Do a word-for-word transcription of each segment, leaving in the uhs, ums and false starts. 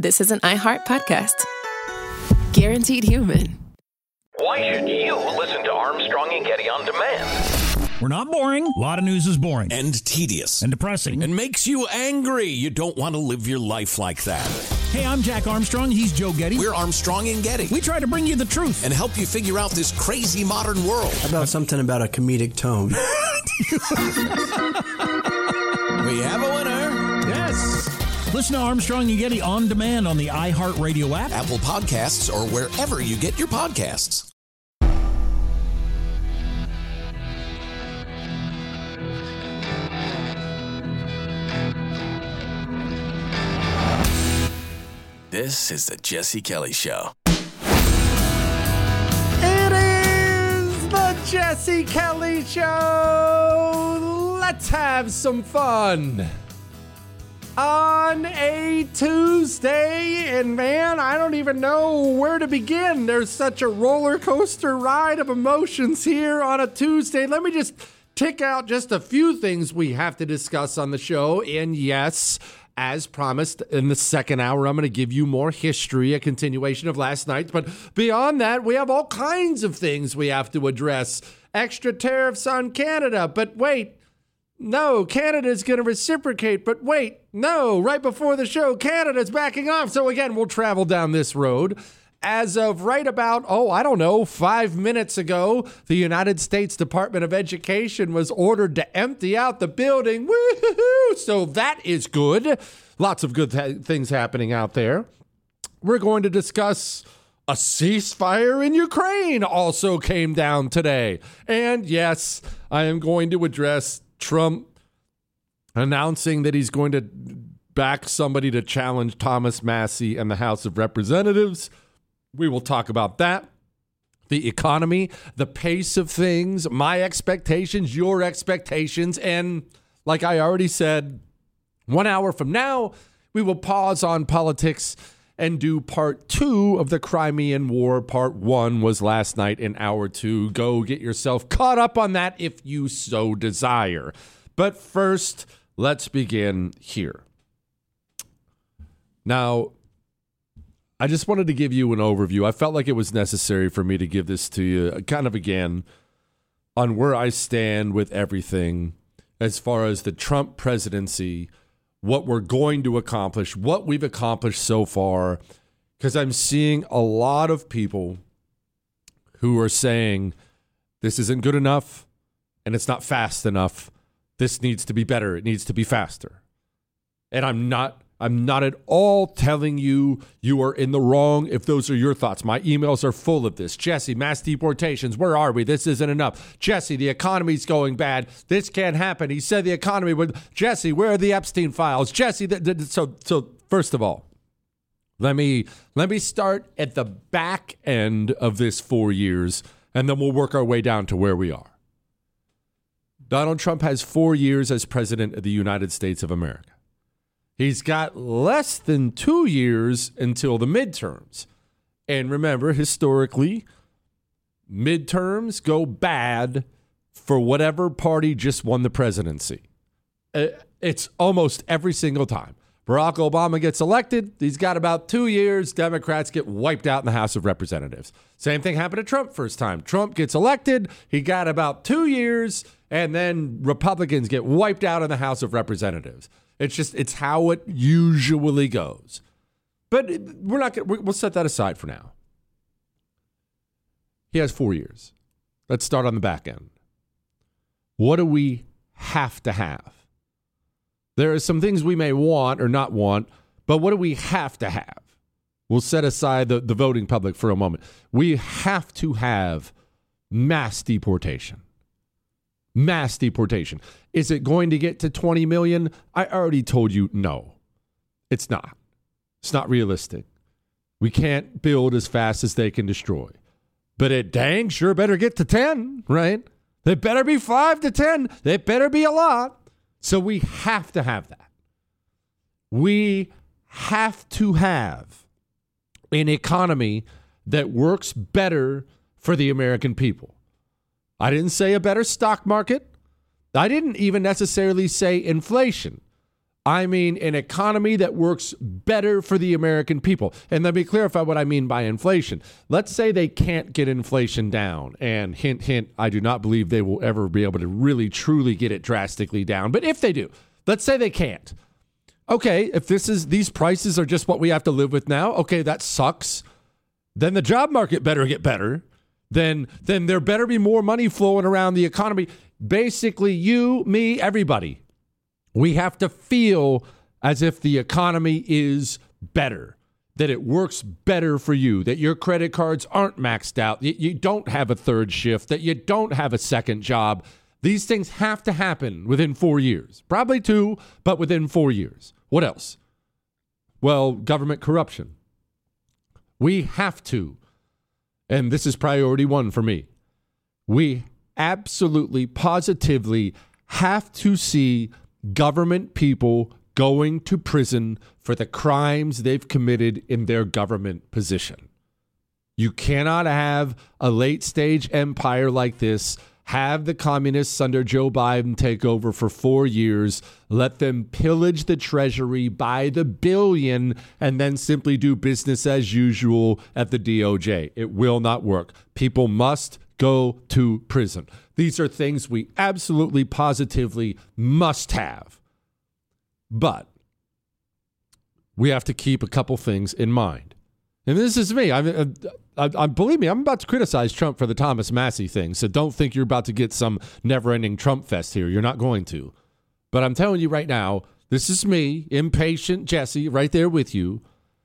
this is an iHeart podcast. Guaranteed human. Why should you listen to Armstrong and Getty on demand? We're not boring. A lot of news is boring. And tedious. And depressing. And makes you angry. You don't want to live your life like that. Hey, I'm Jack Armstrong. He's Joe Getty. We're Armstrong and Getty. We try to bring you the truth. And help you figure out this crazy modern world. How about something about a comedic tone? We have a winner. Yes. Listen to Armstrong and Getty on demand on the iHeartRadio app, Apple Podcasts, or wherever you get your podcasts. This is the Jesse Kelly Show. It is the Jesse Kelly Show. Let's have some fun on a Tuesday. And man, I don't even know where to begin. There's such a roller coaster ride of emotions here on a Tuesday. Let me just tick out just a few things we have to discuss on the show. And yes, as promised, in the second hour, I'm going to give you more history, a continuation of last night. But beyond that, we have all kinds of things we have to address. Extra tariffs on Canada. But wait, no, Canada's going to reciprocate. But wait, no, right before the show, Canada's backing off. So again, we'll travel down this road. As of right about, oh, I don't know, five minutes ago, the United States Department of Education was ordered to empty out the building. Woo-hoo-hoo! So that is good. Lots of good th- things happening out there. We're going to discuss a ceasefire in Ukraine also came down today. And yes, I am going to address Trump announcing that he's going to back somebody to challenge Thomas Massie and the House of Representatives. We will talk about that, the economy, the pace of things, my expectations, your expectations. And like I already said, one hour from now, we will pause on politics and do part two of the Crimean War. Part one was last night in hour two. Go get yourself caught up on that if you so desire. But first, let's begin here. Now, I just wanted to give you an overview. I felt like it was necessary for me to give this to you kind of again on where I stand with everything as far as the Trump presidency, what we're going to accomplish, what we've accomplished so far, because I'm seeing a lot of people who are saying this isn't good enough and it's not fast enough. This needs to be better. It needs to be faster. And I'm not I'm not at all telling you you are in the wrong if those are your thoughts. My emails are full of this. Jesse, mass deportations, where are we? This isn't enough. Jesse, the economy's going bad. This can't happen. He said the economy would. Jesse, where are the Epstein files? Jesse, the, the, so so first of all, let me let me start at the back end of this four years, and then we'll work our way down to where we are. Donald Trump has four years as president of the United States of America. He's got less than two years until the midterms. And remember, historically, midterms go bad for whatever party just won the presidency. It's almost every single time. Barack Obama gets elected. He's got about two years. Democrats get wiped out in the House of Representatives. Same thing happened to Trump first time. Trump gets elected. He got about two years, and then Republicans get wiped out in the House of Representatives. It's just, it's how it usually goes. But we're not going to, we'll set that aside for now. He has four years. Let's start on the back end. What do we have to have? There are some things we may want or not want, but what do we have to have? We'll set aside the, the voting public for a moment. We have to have mass deportation. Mass deportation. Is it going to get to twenty million? I already told you no. It's not. It's not realistic. We can't build as fast as they can destroy. But it dang sure better get to ten, right? They better be five to ten. They better be a lot. So we have to have that. We have to have an economy that works better for the American people. I didn't say a better stock market. I didn't even necessarily say inflation. I mean an economy that works better for the American people. And let me clarify what I mean by inflation. Let's say they can't get inflation down. And hint, hint, I do not believe they will ever be able to really, truly get it drastically down. But if they do, let's say they can't. Okay, if this is these prices are just what we have to live with now, okay, that sucks. Then the job market better get better. Then, then there better be more money flowing around the economy. Basically, you, me, everybody. We have to feel as if the economy is better, that it works better for you, that your credit cards aren't maxed out, that you don't have a third shift, that you don't have a second job. These things have to happen within four years. Probably two, but within four years. What else? Well, government corruption. We have to, and this is priority one for me, we absolutely, positively have to see government people going to prison for the crimes they've committed in their government position. You cannot have a late stage empire like this, have the communists under Joe Biden take over for four years, let them pillage the treasury by the billion, and then simply do business as usual at the D O J. It will not work. People must go to prison. These are things we absolutely, positively must have. But we have to keep a couple things in mind. And this is me. I, I, I, I believe me, I'm about to criticize Trump for the Thomas Massie thing. So don't think you're about to get some never-ending Trump fest here. You're not going to. But I'm telling you right now, this is me, impatient Jesse, right there with you.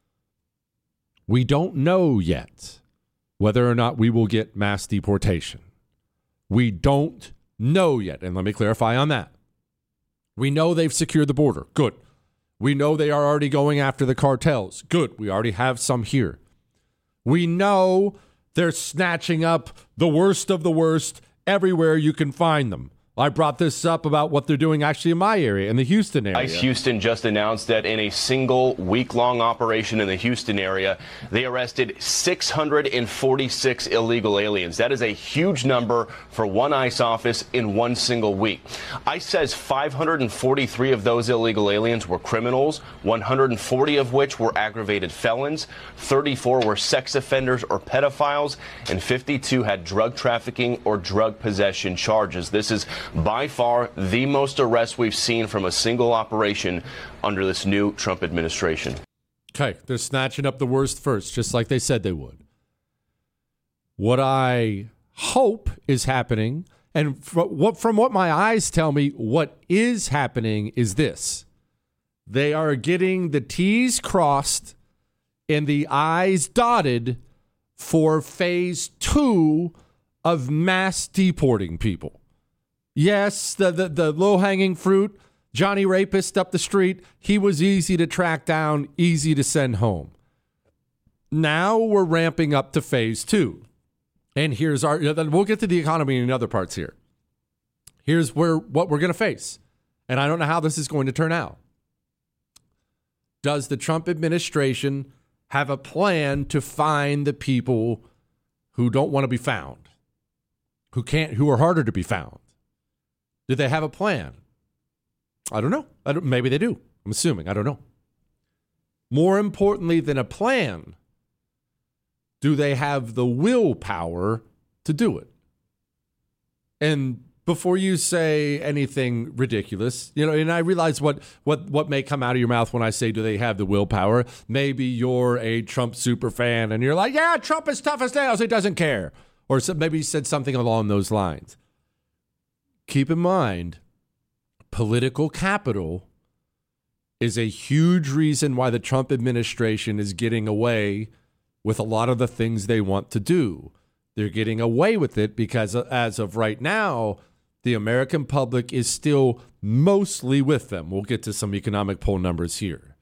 We don't know yet whether or not we will get mass deportation. We don't know yet. And let me clarify on that. We know they've secured the border. Good. We know they are already going after the cartels. Good. We already have some here. We know they're snatching up the worst of the worst everywhere you can find them. I brought this up about what they're doing actually in my area, in the Houston area. ICE Houston just announced that in a single week-long operation in the Houston area, they arrested six hundred forty-six illegal aliens. That is a huge number for one ICE office in one single week. ICE says five hundred forty-three of those illegal aliens were criminals, one hundred forty of which were aggravated felons, thirty-four were sex offenders or pedophiles, and fifty-two had drug trafficking or drug possession charges. This is by far the most arrests we've seen from a single operation under this new Trump administration. Okay, they're snatching up the worst first, just like they said they would. What I hope is happening, and from what, from what my eyes tell me, what is happening is this. They are getting the T's crossed and the I's dotted for phase two of mass deporting people. Yes, the, the, the low-hanging fruit, Johnny Rapist up the street, he was easy to track down, easy to send home. Now we're ramping up to phase two. And here's our, we'll get to the economy in other parts here. Here's where what we're going to face. And I don't know how this is going to turn out. Does the Trump administration have a plan to find the people who don't want to be found, who can't, who are harder to be found? Do they have a plan? I don't know. I don't, maybe they do. I'm assuming. I don't know. More importantly than a plan, do they have the willpower to do it? And before you say anything ridiculous, you know, and I realize what, what, what may come out of your mouth when I say, do they have the willpower? Maybe you're a Trump super fan and you're like, yeah, Trump is tough as nails. He doesn't care. Or so, maybe he said something along those lines. Keep in mind, political capital is a huge reason why the Trump administration is getting away with a lot of the things they want to do. They're getting away with it because as of right now, the American public is still mostly with them. We'll get to some economic poll numbers here.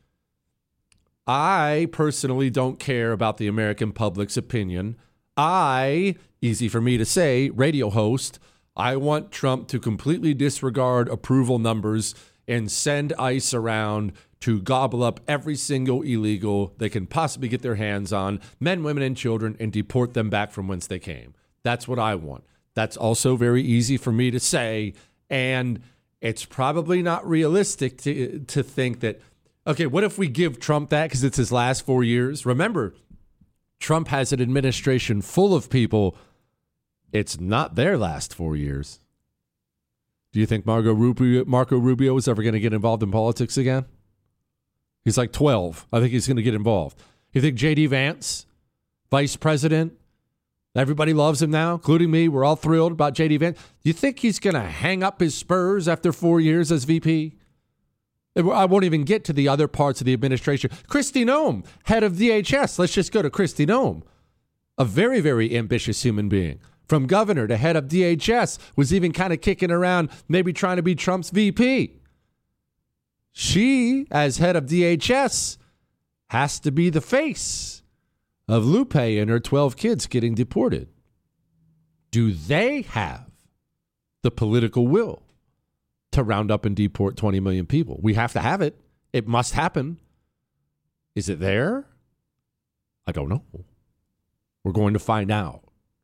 I personally don't care about the American public's opinion. I, easy for me to say, radio host, I want Trump to completely disregard approval numbers and send ICE around to gobble up every single illegal they can possibly get their hands on, men, women, and children, and deport them back from whence they came. That's what I want. That's also very easy for me to say. And it's probably not realistic to to think that, okay, what if we give Trump that because it's his last four years? Remember, Trump has an administration full of people. It's not their last four years. Do you think Marco Rubio, Marco Rubio is ever going to get involved in politics again? He's like twelve. I think he's going to get involved. You think J D Vance, vice president, everybody loves him now, including me. We're all thrilled about J D Vance. Do you think he's going to hang up his spurs after four years as V P? I won't even get to the other parts of the administration. Kristi Noem, head of D H S. Let's just go to Kristi Noem. A very, very ambitious human being. From governor to head of D H S, was even kind of kicking around, maybe trying to be Trump's V P. She, as head of D H S, has to be the face of Lupe and her twelve kids getting deported. Do they have the political will to round up and deport twenty million people? We have to have it. It must happen. Is it there? I don't know. We're going to find out.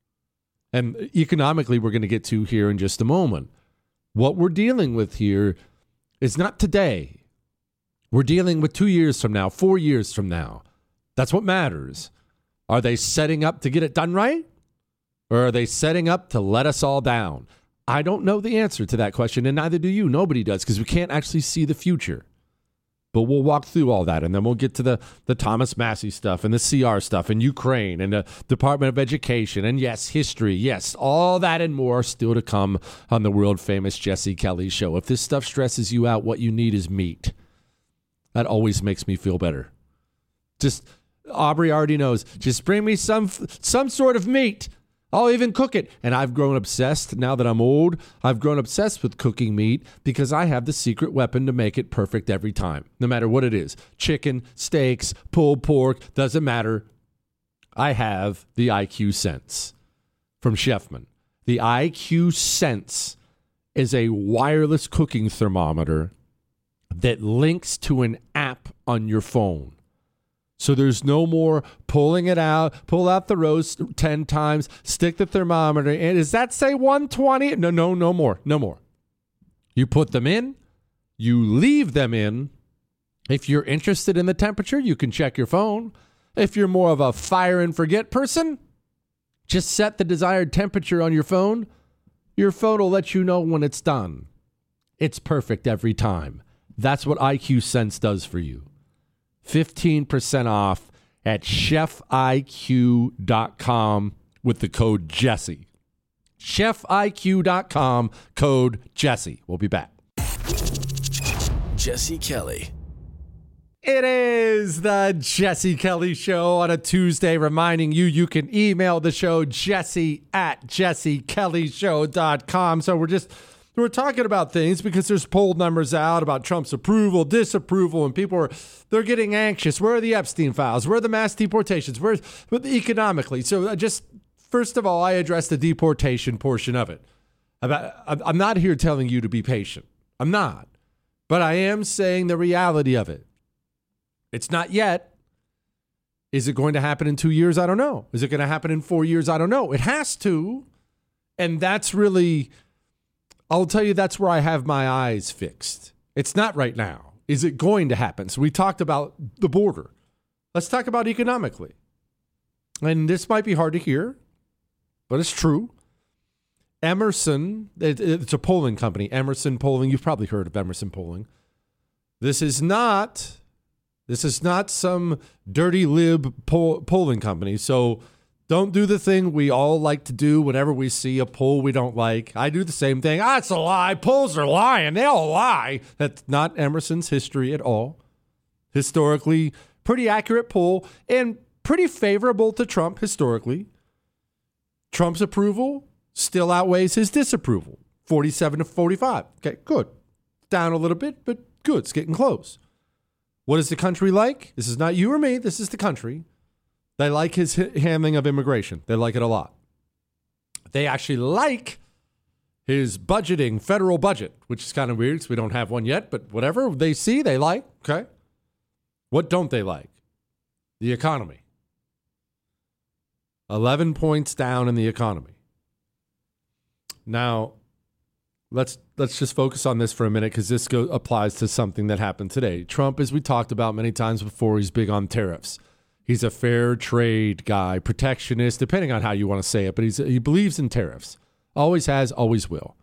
And economically, we're going to get to here in just a moment. What we're dealing with here is not today. We're dealing with two years from now, four years from now. That's what matters. Are they setting up to get it done right? Or are they setting up to let us all down? I don't know the answer to that question, and neither do you. Nobody does, because we can't actually see the future. But we'll walk through all that, and then we'll get to the, the Thomas Massie stuff and the C R stuff and Ukraine and the Department of Education and, yes, history. Yes, all that and more still to come on the world-famous Jesse Kelly Show. If this stuff stresses you out, what you need is meat. That always makes me feel better. Just, Aubrey already knows, just bring me some some sort of meat. I'll even cook it. And I've grown obsessed, now that I'm old, I've grown obsessed with cooking meat because I have the secret weapon to make it perfect every time, no matter what it is. Chicken, steaks, pulled pork, doesn't matter. I have the I Q Sense from Chefman. The I Q Sense is a wireless cooking thermometer that links to an app on your phone. So there's no more pulling it out, pull out the roast ten times, stick the thermometer in. Does that say one twenty? No, no, no more, no more. You put them in, you leave them in. If you're interested in the temperature, you can check your phone. If you're more of a fire and forget person, just set the desired temperature on your phone. Your phone will let you know when it's done. It's perfect every time. That's what I Q Sense does for you. fifteen percent off at chef I Q dot com with the code Jesse. chef I Q dot com, code Jesse. We'll be back. Jesse Kelly. It is the Jesse Kelly Show on a Tuesday, reminding you you can email the show, Jesse at jesse kelly show dot com. So we're just... We're talking about things because there's poll numbers out about Trump's approval, disapproval, and people are they're getting anxious. Where are the Epstein files? Where are the mass deportations? Where's economically? So just first of all, I address the deportation portion of it. I'm not here telling you to be patient. I'm not. But I am saying the reality of it. It's not yet. Is it going to happen in two years? I don't know. Is it going to happen in four years? I don't know. It has to. And that's really... I'll tell you, that's where I have my eyes fixed. It's not right now. Is it going to happen? So we talked about the border. Let's talk about economically. And this might be hard to hear, but it's true. Emerson, it, it's a polling company, Emerson Polling. You've probably heard of Emerson Polling. This is not, this is not some dirty lib poll, polling company. So don't do the thing we all like to do whenever we see a poll we don't like. I do the same thing. Ah, it's a lie. Polls are lying. They all lie. That's not Emerson's history at all. Historically, pretty accurate poll and pretty favorable to Trump historically. Trump's approval still outweighs his disapproval. forty-seven to forty-five. Okay, good. Down a little bit, but good. It's getting close. What is the country like? This is not you or me. This is the country. They like his handling of immigration. They like it a lot. They actually like his budgeting, federal budget, which is kind of weird because we don't have one yet, but whatever they see, they like. Okay. What don't they like? The economy. eleven points down in the economy. Now, let's let's just focus on this for a minute because this go, applies to something that happened today. Trump, as we talked about many times before, he's big on tariffs. He's a fair trade guy, protectionist, depending on how you want to say it, but he's he believes in tariffs. Always has, always will.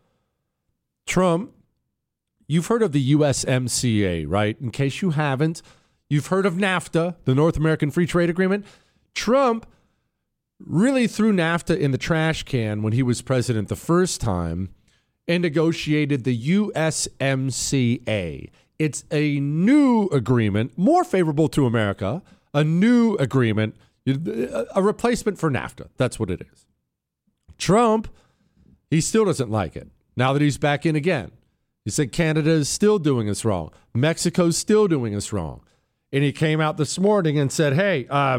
Trump, you've heard of the U S M C A, right? In case you haven't, you've heard of NAFTA, the North American Free Trade Agreement. Trump really threw NAFTA in the trash can when he was president the first time and negotiated the U S M C A. It's a new agreement, more favorable to America, a new agreement, a replacement for NAFTA. That's what it is. Trump, he still doesn't like it. Now that he's back in again, he said Canada is still doing us wrong. Mexico's still doing us wrong. And he came out this morning and said, hey, uh,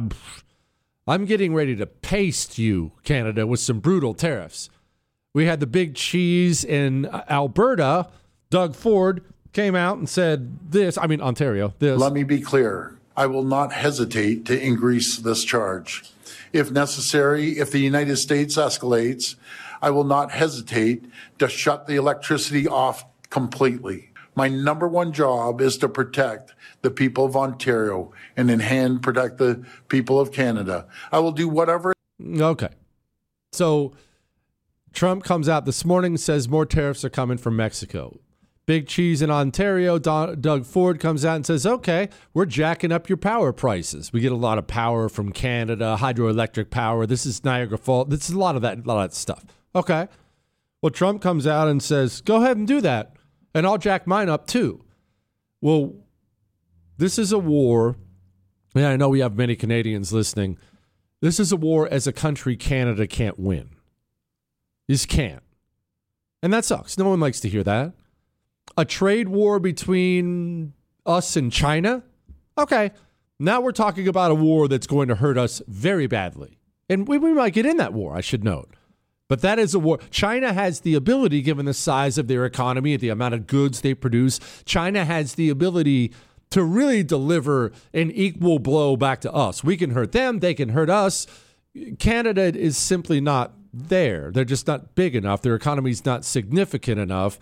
I'm getting ready to paste you, Canada, with some brutal tariffs. We had the big cheese in Alberta. Doug Ford came out and said this, I mean, Ontario, this. Let me be clear. I will not hesitate to increase this charge. If necessary, if the United States escalates, I will not hesitate to shut the electricity off completely. My number one job is to protect the people of Ontario and in hand protect the people of Canada. I will do whatever. Okay. So Trump comes out this morning and says more tariffs are coming from Mexico. Big cheese in Ontario. Don, Doug Ford comes out and says, okay, we're jacking up your power prices. We get a lot of power from Canada, hydroelectric power. This is Niagara Falls. This is a lot of that, a lot of that stuff. Okay. Well, Trump comes out and says, go ahead and do that, and I'll jack mine up too. Well, this is a war, and I know we have many Canadians listening. This is a war as a country Canada can't win. You just can't. And that sucks. No one likes to hear that. A trade war between us and China? Okay. Now we're talking about a war that's going to hurt us very badly. And we, we might get in that war, I should note. But that is a war. China has the ability, given the size of their economy, the amount of goods they produce, China has the ability to really deliver an equal blow back to us. We can hurt them. They can hurt us. Canada is simply not there. They're just not big enough. Their economy's not significant enough.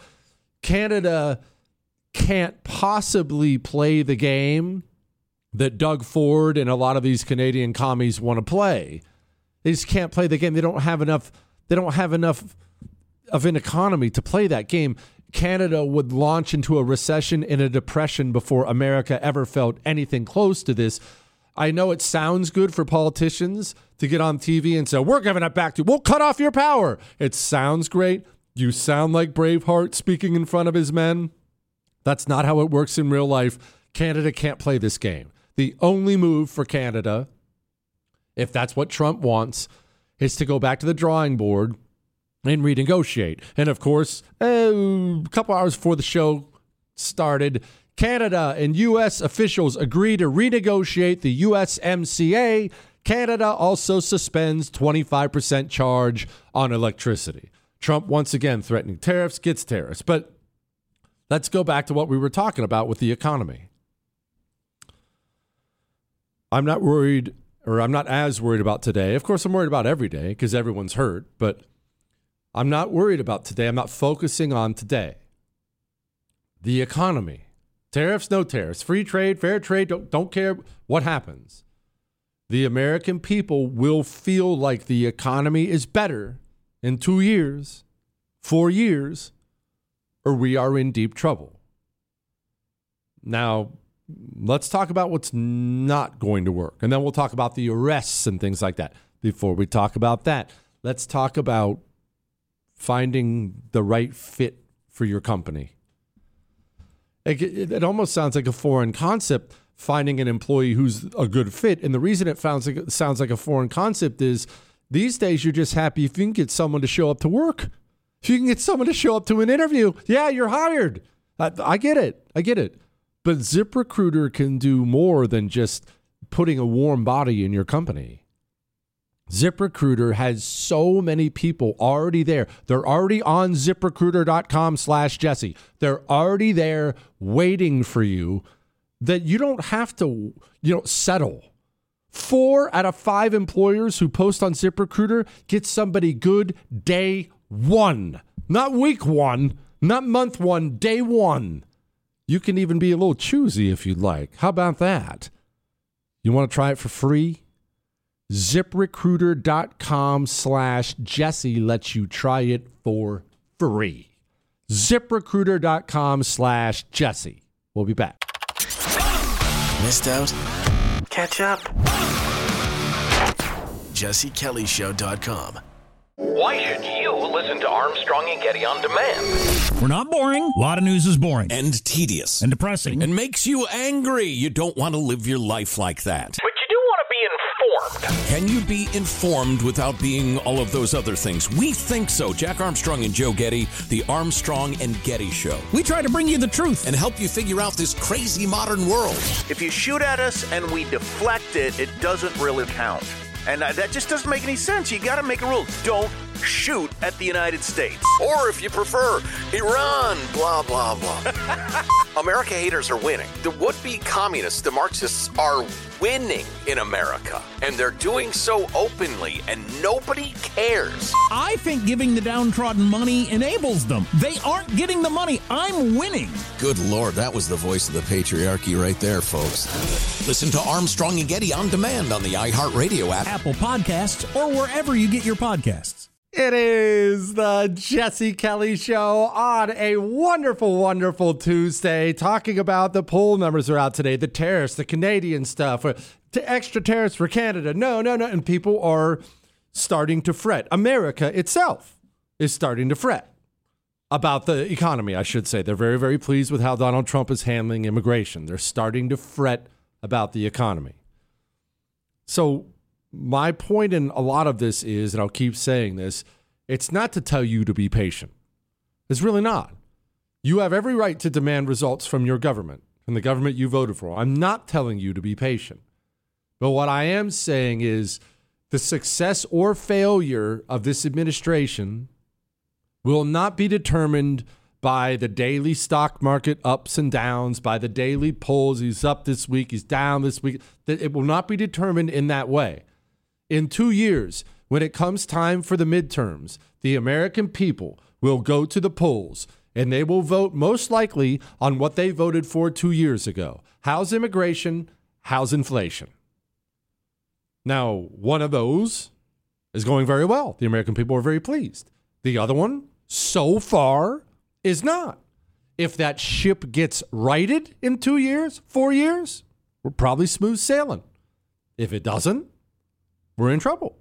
Canada can't possibly play the game that Doug Ford and a lot of these Canadian commies want to play. They just can't play the game. They don't have enough. They don't have enough of an economy to play that game. Canada would launch into a recession and a depression before America ever felt anything close to this. I know it sounds good for politicians to get on T V and say, we're giving it back to you. We'll cut off your power. It sounds great. You sound like Braveheart speaking in front of his men. That's not how it works in real life. Canada can't play this game. The only move for Canada, if that's what Trump wants, is to go back to the drawing board and renegotiate. And of course, a couple hours before the show started, Canada and U S officials agree to renegotiate the U S M C A. Canada also suspends twenty-five percent charge on electricity. Trump once again threatening tariffs, gets tariffs. But let's go back to what we were talking about with the economy. I'm not worried, or I'm not as worried about today. Of course, I'm worried about every day because everyone's hurt, but I'm not worried about today. I'm not focusing on today. The economy. Tariffs, no tariffs. Free trade, fair trade, don't, don't care what happens. The American people will feel like the economy is better in two years, four years, or we are in deep trouble. Now, let's talk about what's not going to work, and then we'll talk about the arrests and things like that. Before we talk about that, let's talk about finding the right fit for your company. It, it, it almost sounds like a foreign concept, finding an employee who's a good fit. And the reason it sounds like, sounds like a foreign concept is these days you're just happy if you can get someone to show up to work. If you can get someone to show up to an interview, yeah, you're hired. I, I get it. I get it. But ZipRecruiter can do more than just putting a warm body in your company. ZipRecruiter has so many people already there. They're already on ZipRecruiter.com slash Jesse. They're already there waiting for you that you don't have to, you know, settle. Four out of five employers who post on ZipRecruiter get somebody good day one. Not week one, Not month one, day one. You can even be a little choosy if you'd like. How about that? You want to try it for free? ZipRecruiter.com slash Jesse lets you try it for free. ZipRecruiter.com slash Jesse. We'll be back. Missed out? Catch up. Jesse Kelly Show dot com. Why should you listen to Armstrong and Getty on demand? We're not boring. A lot of news is boring. And tedious. And depressing. And makes you angry. You don't want to live your life like that. But you do want to be informed. Can you be informed without being all of those other things? We think so. Jack Armstrong and Joe Getty, the Armstrong and Getty Show. We try to bring you the truth. And help you figure out this crazy modern world. If you shoot at us and we deflect it, it doesn't really count. And uh, that just doesn't make any sense. You got to make a rule. Don't shoot at the United States. Or if you prefer, Iran, blah, blah, blah. America haters are winning. The would-be communists, the Marxists, are winning in America. And they're doing so openly, and nobody cares. I think giving the downtrodden money enables them. They aren't getting the money. I'm winning. Good Lord, that was the voice of the patriarchy right there, folks. Listen to Armstrong and Getty on demand on the iHeartRadio app, Apple Podcasts, or wherever you get your podcasts. It is the Jesse Kelly Show on a wonderful, wonderful Tuesday, talking about the poll numbers are out today, the tariffs, the Canadian stuff, uh, to extra tariffs for Canada. No, no, no. And people are starting to fret. America itself is starting to fret about the economy, I should say. They're very, very pleased with how Donald Trump is handling immigration. They're starting to fret about the economy. So my point in a lot of this is, and I'll keep saying this, it's not to tell you to be patient. It's really not. You have every right to demand results from your government, from the government you voted for. I'm not telling you to be patient. But what I am saying is the success or failure of this administration will not be determined by the daily stock market ups and downs, by the daily polls. He's up this week, he's down this week. It will not be determined in that way. In two years, when it comes time for the midterms, the American people will go to the polls and they will vote most likely on what they voted for two years ago. How's immigration? How's inflation? Now, one of those is going very well. The American people are very pleased. The other one, so far, is not. If that ship gets righted in two years, four years, we're probably smooth sailing. If it doesn't, we're in trouble.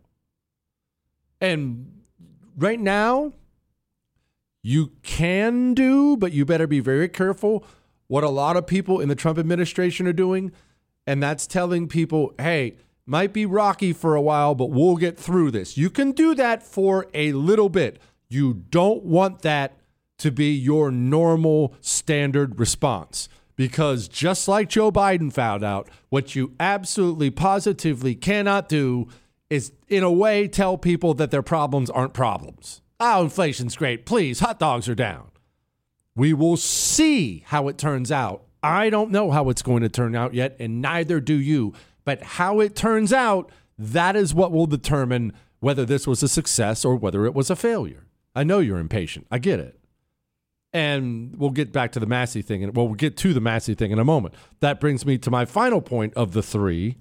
And right now, you can do, but you better be very careful, what a lot of people in the Trump administration are doing, and that's telling people, hey, might be rocky for a while, but we'll get through this. You can do that for a little bit. You don't want that to be your normal standard response. Because just like Joe Biden found out, what you absolutely positively cannot do is, in a way, tell people that their problems aren't problems. Oh, inflation's great. Please, hot dogs are down. We will see how it turns out. I don't know how it's going to turn out yet, and neither do you. But how it turns out, that is what will determine whether this was a success or whether it was a failure. I know you're impatient. I get it. And we'll get back to the Massey thing. And well, we'll get to the Massey thing in a moment. That brings me to my final point of the three.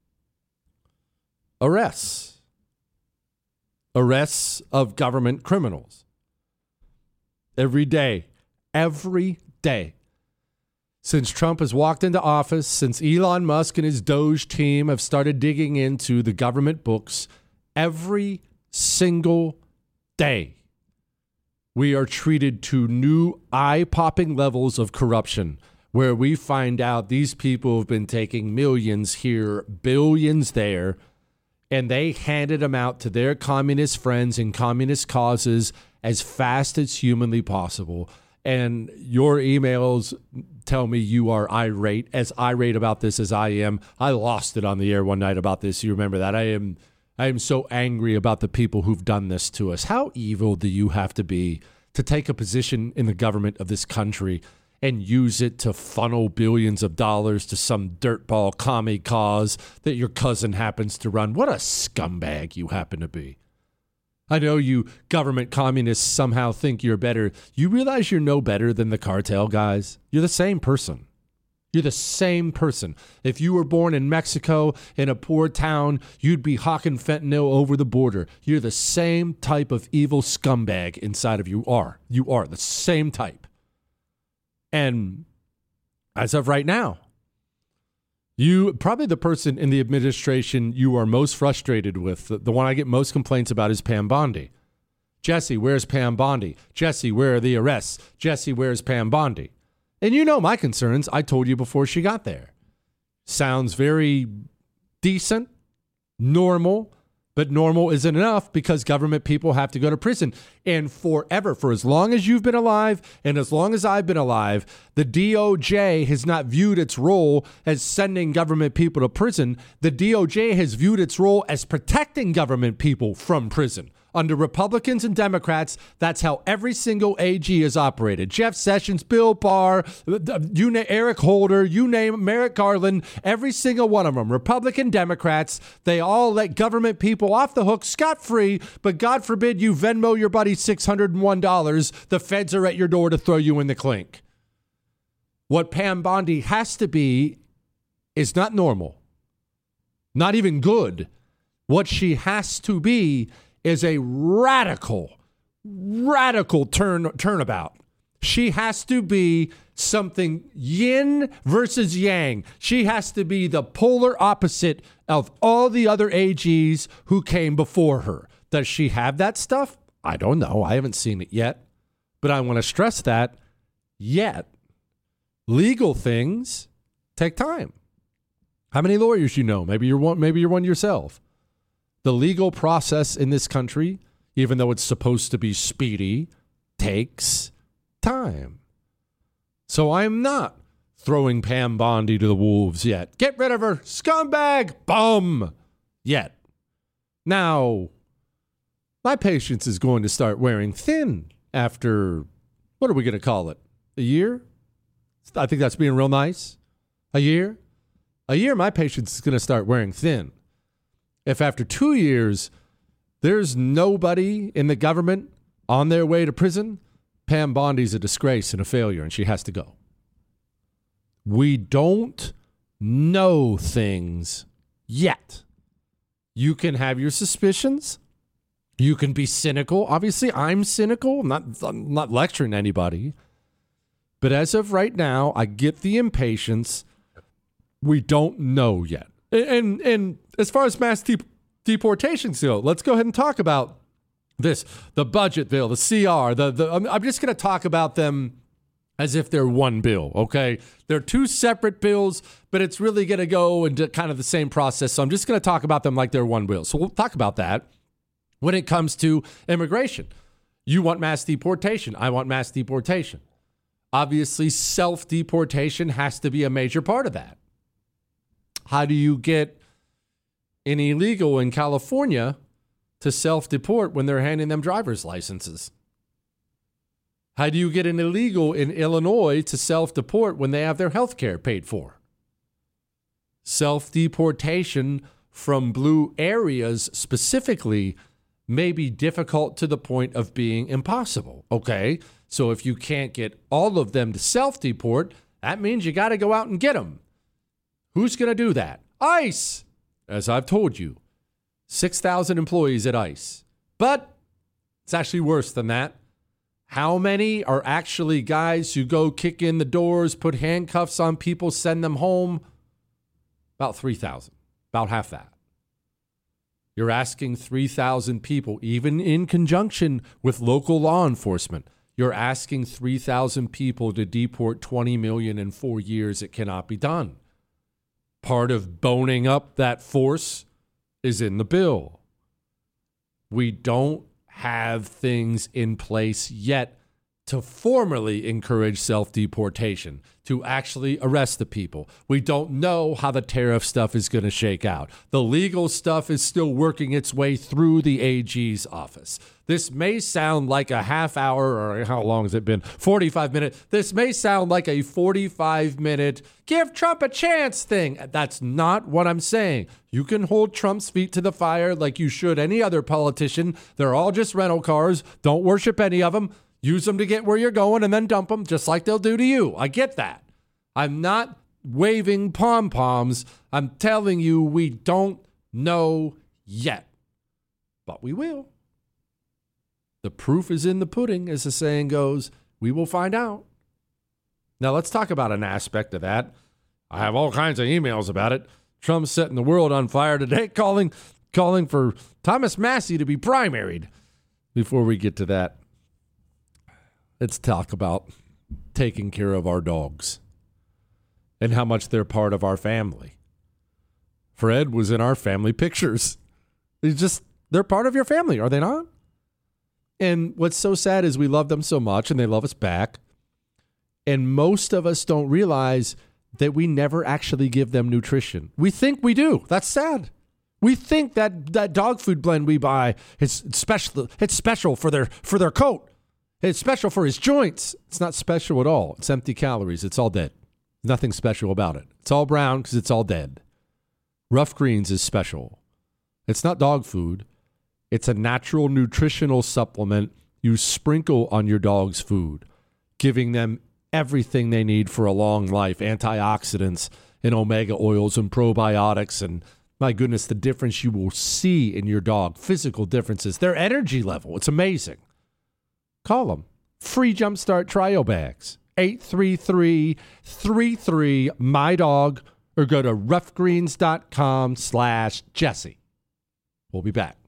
Arrests. Arrests of government criminals. Every day. Every day. Since Trump has walked into office, since Elon Musk and his Doge team have started digging into the government books, every single day, we are treated to new eye-popping levels of corruption, where we find out these people have been taking millions here, billions there, and they handed them out to their communist friends and communist causes as fast as humanly possible. And your emails tell me you are irate, as irate about this as I am. I lost it on the air one night about this. You remember that? I am I am so angry about the people who've done this to us. How evil do you have to be to take a position in the government of this country and use it to funnel billions of dollars to some dirtball commie cause that your cousin happens to run? What a scumbag you happen to be. I know you government communists somehow think you're better. You realize you're no better than the cartel guys? You're the same person. You're the same person. If you were born in Mexico in a poor town, you'd be hawking fentanyl over the border. You're the same type of evil scumbag inside of you are. You are the same type. And as of right now, you probably the person in the administration you are most frustrated with, the, the one I get most complaints about is Pam Bondi. Jesse, where's Pam Bondi? Jesse, where are the arrests? Jesse, where's Pam Bondi? And you know my concerns. I told you before she got there. Sounds very decent, normal, but normal isn't enough because government people have to go to prison. And forever, for as long as you've been alive and as long as I've been alive, the D O J has not viewed its role as sending government people to prison. The D O J has viewed its role as protecting government people from prison. Under Republicans and Democrats, that's how every single A G is operated. Jeff Sessions, Bill Barr, you name Eric Holder, you name Merrick Garland, every single one of them, Republican, Democrats, they all let government people off the hook scot-free, but God forbid you Venmo your buddy six hundred one dollars, the feds are at your door to throw you in the clink. What Pam Bondi has to be is not normal, not even good. What she has to be is a radical, radical turn turnabout. She has to be something yin versus yang. She has to be the polar opposite of all the other A Gs who came before her. Does she have that stuff? I don't know. I haven't seen it yet. But I want to stress that yet. Legal things take time. How many lawyers you know? Maybe you're one, maybe you're one yourself. The legal process in this country, even though it's supposed to be speedy, takes time. So I'm not throwing Pam Bondi to the wolves yet. Get rid of her, scumbag, bum, yet. Now, my patience is going to start wearing thin after, what are we going to call it? A year? I think that's being real nice. A year? A year, my patience is going to start wearing thin. If after two years, there's nobody in the government on their way to prison, Pam Bondi's a disgrace and a failure, and she has to go. We don't know things yet. You can have your suspicions. You can be cynical. Obviously, I'm cynical. I'm not, I'm not lecturing anybody. But as of right now, I get the impatience. We don't know yet. And and as far as mass de- deportations go, let's go ahead and talk about this. The budget bill, the C R, the, the I'm, I'm just going to talk about them as if they're one bill, okay? They're two separate bills, but it's really going to go into kind of the same process. So I'm just going to talk about them like they're one bill. So we'll talk about that when it comes to immigration. You want mass deportation. I want mass deportation. Obviously, self-deportation has to be a major part of that. How do you get an illegal in California to self-deport when they're handing them driver's licenses? How do you get an illegal in Illinois to self-deport when they have their health care paid for? Self-deportation from blue areas specifically may be difficult to the point of being impossible, okay? So if you can't get all of them to self-deport, that means you got to go out and get them. Who's going to do that? ICE, as I've told you, six thousand employees at ICE. But it's actually worse than that. How many are actually guys who go kick in the doors, put handcuffs on people, send them home? About three thousand, about half that. You're asking three thousand people, even in conjunction with local law enforcement, you're asking three thousand people to deport twenty million in four years. It cannot be done. Part of boning up that force is in the bill. We don't have things in place yet to formally encourage self-deportation, to actually arrest the people. We don't know how the tariff stuff is going to shake out. The legal stuff is still working its way through the A G's office. This may sound like a half hour, or how long has it been? forty-five minutes. This may sound like a forty-five minute give Trump a chance thing. That's not what I'm saying. You can hold Trump's feet to the fire like you should any other politician. They're all just rental cars. Don't worship any of them. Use them to get where you're going and then dump them just like they'll do to you. I get that. I'm not waving pom-poms. I'm telling you we don't know yet. But we will. The proof is in the pudding, as the saying goes. We will find out. Now, let's talk about an aspect of that. I have all kinds of emails about it. Trump's setting the world on fire today, calling, calling for Thomas Massie to be primaried. Before we get to that, let's talk about taking care of our dogs and how much they're part of our family. Fred was in our family pictures. He's just, they're part of your family, are they not? And what's so sad is we love them so much and they love us back. And most of us don't realize that we never actually give them nutrition. We think we do. That's sad. We think that that dog food blend we buy is special. It's special for their for their coat. It's special for his joints. It's not special at all. It's empty calories. It's all dead. Nothing special about it. It's all brown because it's all dead. Rough Greens is special. It's not dog food. It's a natural nutritional supplement you sprinkle on your dog's food, giving them everything they need for a long life, antioxidants and omega oils and probiotics. And my goodness, the difference you will see in your dog, physical differences, their energy level. It's amazing. Call them. Free Jumpstart Trio Bags. eight three three, three three, my dog, or go to roughgreens.com slash Jesse. We'll be back.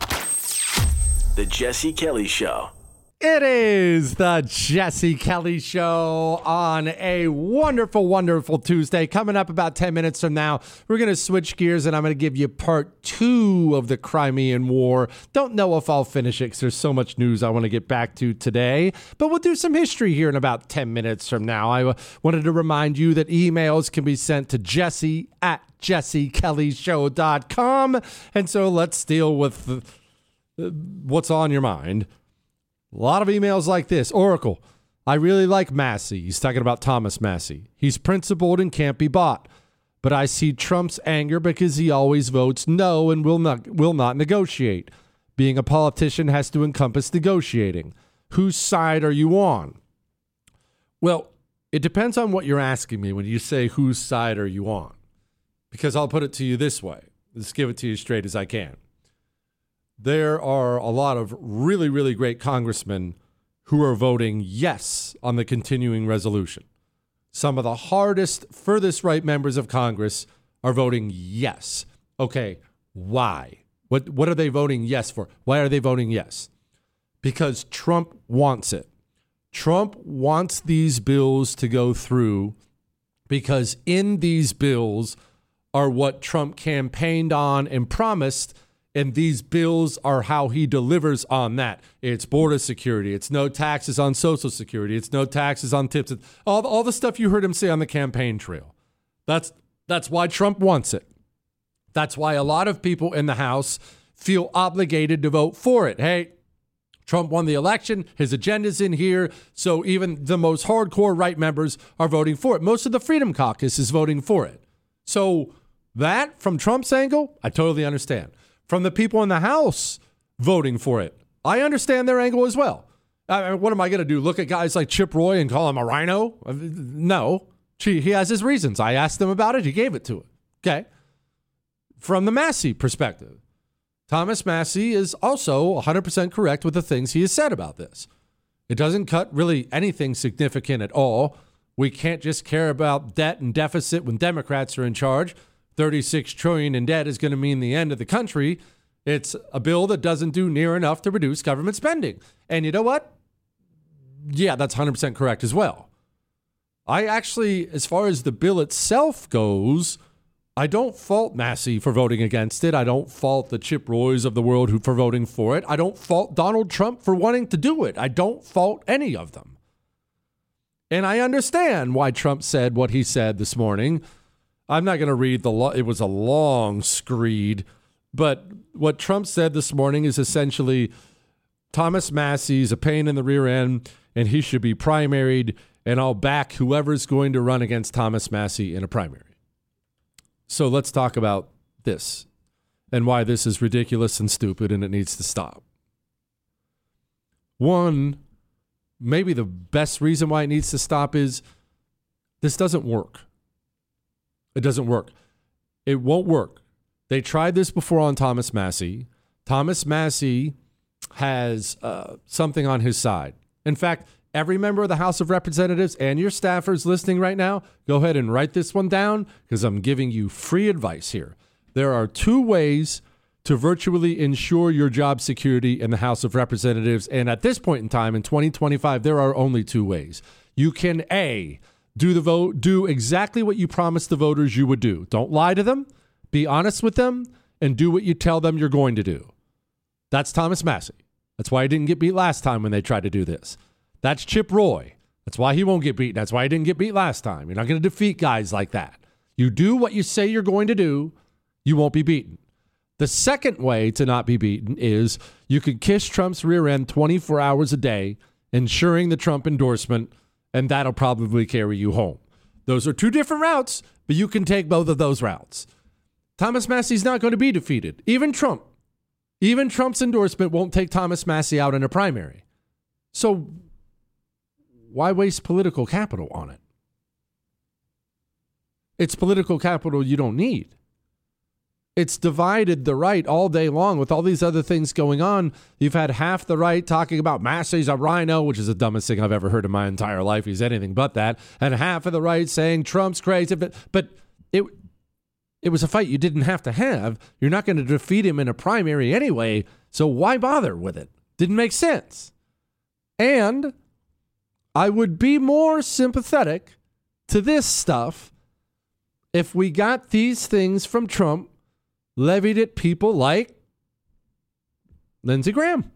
The Jesse Kelly Show. It is the Jesse Kelly Show on a wonderful, wonderful Tuesday. Coming up about ten minutes from now, we're going to switch gears and I'm going to give you part two of the Crimean War. Don't know if I'll finish it because there's so much news I want to get back to today, but we'll do some history here in about ten minutes from now. I wanted to remind you that emails can be sent to Jesse at jesse kelly show dot com. And so let's deal with the, uh, what's on your mind. A lot of emails like this. Oracle, I really like Massie. He's talking about Thomas Massie. He's principled and can't be bought. But I see Trump's anger because he always votes no and will not will not negotiate. Being a politician has to encompass negotiating. Whose side are you on? Well, it depends on what you're asking me when you say whose side are you on. Because I'll put it to you this way. Let's give it to you as straight as I can. There are a lot of really, really great congressmen who are voting yes on the continuing resolution. Some of the hardest, furthest right members of Congress are voting yes. Okay, why? What, what are they voting yes for? Why are they voting yes? Because Trump wants it. Trump wants these bills to go through because in these bills are what Trump campaigned on and promised. And these bills are how he delivers on that. It's border security. It's no taxes on Social Security. It's no taxes on tips. All, all the stuff you heard him say on the campaign trail. That's, that's why Trump wants it. That's why a lot of people in the House feel obligated to vote for it. Hey, Trump won the election. His agenda's in here. So even the most hardcore right members are voting for it. Most of the Freedom Caucus is voting for it. So that, from Trump's angle, I totally understand. From the people in the House voting for it, I understand their angle as well. I mean, what am I going to do? Look at guys like Chip Roy and call him a rhino? No. He has his reasons. I asked him about it. He gave it to it. Okay. From the Massie perspective, Thomas Massie is also one hundred percent correct with the things he has said about this. It doesn't cut really anything significant at all. We can't just care about debt and deficit when Democrats are in charge. thirty-six trillion dollars in debt is going to mean the end of the country. It's a bill that doesn't do near enough to reduce government spending. And you know what? Yeah, that's one hundred percent correct as well. I actually, as far as the bill itself goes, I don't fault Massie for voting against it. I don't fault the Chip Roys of the world who for voting for it. I don't fault Donald Trump for wanting to do it. I don't fault any of them. And I understand why Trump said what he said this morning. I'm not going to read the law. It was a long screed. But what Trump said this morning is essentially Thomas Massey's a pain in the rear end and he should be primaried, and I'll back whoever's going to run against Thomas Massey in a primary. So let's talk about this and why this is ridiculous and stupid and it needs to stop. One, maybe the best reason why it needs to stop is this doesn't work. It doesn't work. It won't work. They tried this before on Thomas Massey. Thomas Massey has uh, something on his side. In fact, every member of the House of Representatives and your staffers listening right now, go ahead and write this one down because I'm giving you free advice here. There are two ways to virtually ensure your job security in the House of Representatives. And at this point in time, in twenty twenty-five, there are only two ways. You can, A, do the vote, do exactly what you promised the voters you would do. Don't lie to them. Be honest with them and do what you tell them you're going to do. That's Thomas Massey. That's why he didn't get beat last time when they tried to do this. That's Chip Roy. That's why he won't get beat. That's why he didn't get beat last time. You're not going to defeat guys like that. You do what you say you're going to do, you won't be beaten. The second way to not be beaten is you could kiss Trump's rear end twenty-four hours a day, ensuring the Trump endorsement, and that'll probably carry you home. Those are two different routes, but you can take both of those routes. Thomas Massey's not going to be defeated. Even Trump. Even Trump's endorsement won't take Thomas Massey out in a primary. So why waste political capital on it? It's political capital you don't need. It's divided the right all day long with all these other things going on. You've had half the right talking about Massey's a rhino, which is the dumbest thing I've ever heard in my entire life. He's anything but that. And half of the right saying Trump's crazy. But, but it... It was a fight you didn't have to have. You're not going to defeat him in a primary anyway, so why bother with it? Didn't make sense. And I would be more sympathetic to this stuff if we got these things from Trump levied at people like Lindsey Graham,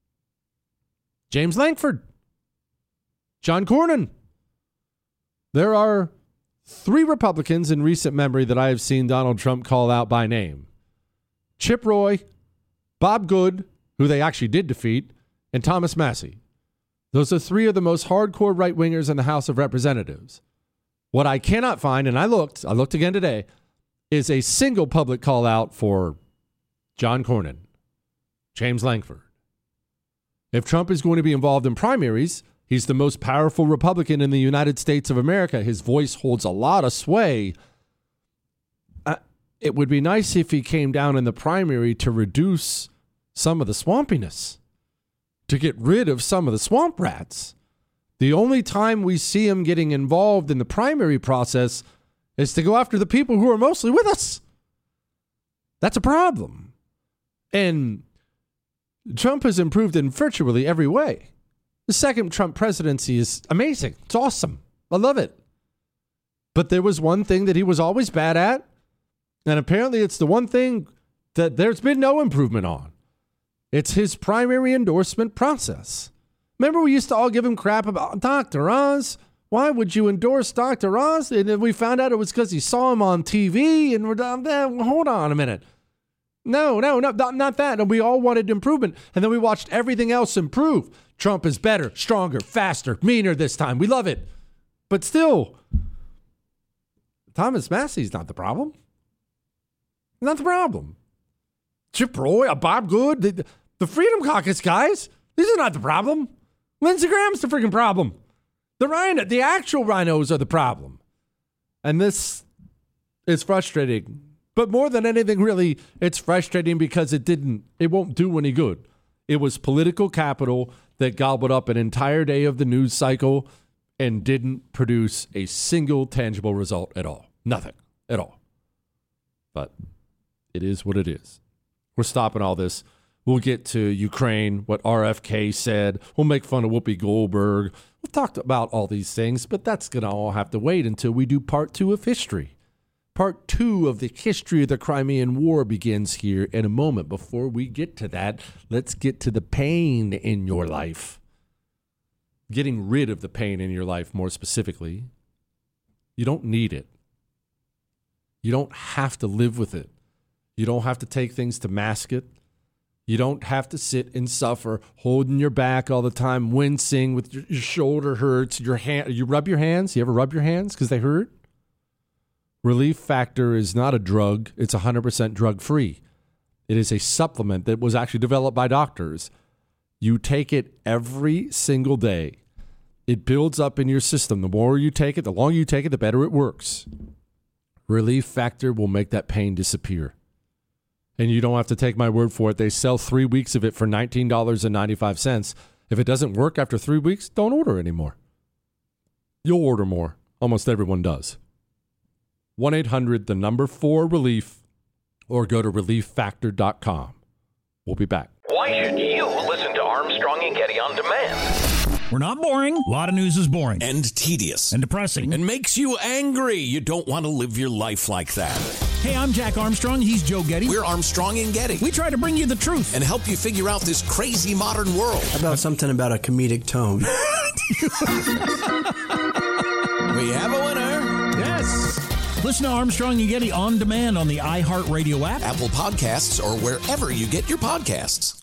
James Lankford, John Cornyn. There are three Republicans in recent memory that I have seen Donald Trump call out by name. Chip Roy, Bob Good, who they actually did defeat, and Thomas Massey. Those are three of the most hardcore right-wingers in the House of Representatives. What I cannot find, and I looked, I looked again today, is a single public call out for John Cornyn, James Lankford. If Trump is going to be involved in primaries, he's the most powerful Republican in the United States of America. His voice holds a lot of sway. Uh, it would be nice if he came down in the primary to reduce some of the swampiness, to get rid of some of the swamp rats. The only time we see him getting involved in the primary process is to go after the people who are mostly with us. That's a problem. And Trump has improved in virtually every way. The second Trump presidency is amazing. It's awesome. I love it. But there was one thing that he was always bad at, and apparently it's the one thing that there's been no improvement on. It's his primary endorsement process. Remember we used to all give him crap about Doctor Oz? Why would you endorse Doctor Oz? And then we found out it was because he saw him on T V, and we're down there. Hold on a minute. No, no, no, not, not that. And we all wanted improvement, and then we watched everything else improve. Trump is better, stronger, faster, meaner this time. We love it. But still, Thomas Massey's not the problem. Not the problem. Chip Roy, Bob Good, the, the Freedom Caucus guys, these are not the problem. Lindsey Graham's the freaking problem. The rhino, the actual rhinos are the problem. And this is frustrating. But more than anything, really, it's frustrating because it didn't, it won't do any good. It was political capital that gobbled up an entire day of the news cycle and didn't produce a single tangible result at all. Nothing at all. But it is what it is. We're stopping all this. We'll get to Ukraine, what R F K said. We'll make fun of Whoopi Goldberg. We've talked about all these things, but that's going to all have to wait until we do part two of history. Part two of the history of the Crimean War begins here in a moment. Before we get to that, let's get to the pain in your life. getting rid of the pain in your life more specifically. You don't need it. You don't have to live with it. You don't have to take things to mask it. You don't have to sit and suffer, holding your back all the time, wincing with your, your shoulder hurts, your hand. You rub your hands? You ever rub your hands because they hurt? Relief Factor is not a drug. It's one hundred percent drug-free. It is a supplement that was actually developed by doctors. You take it every single day. It builds up in your system. The more you take it, the longer you take it, the better it works. Relief Factor will make that pain disappear. And you don't have to take my word for it. They sell three weeks of it for nineteen dollars and ninety-five cents. If it doesn't work after three weeks, don't order anymore. You'll order more. Almost everyone does. one eight hundred, the number four, relief, or go to relief factor dot com. We'll be back. Why should you listen to Armstrong and Getty on demand? We're not boring. A lot of news is boring. And tedious. And depressing. And makes you angry. You don't want to live your life like that. Hey, I'm Jack Armstrong. He's Joe Getty. We're Armstrong and Getty. We try to bring you the truth. And help you figure out this crazy modern world. How about something about a comedic tone? We have a winner. Yes. Listen to Armstrong and Getty on demand on the iHeartRadio app, Apple Podcasts, or wherever you get your podcasts.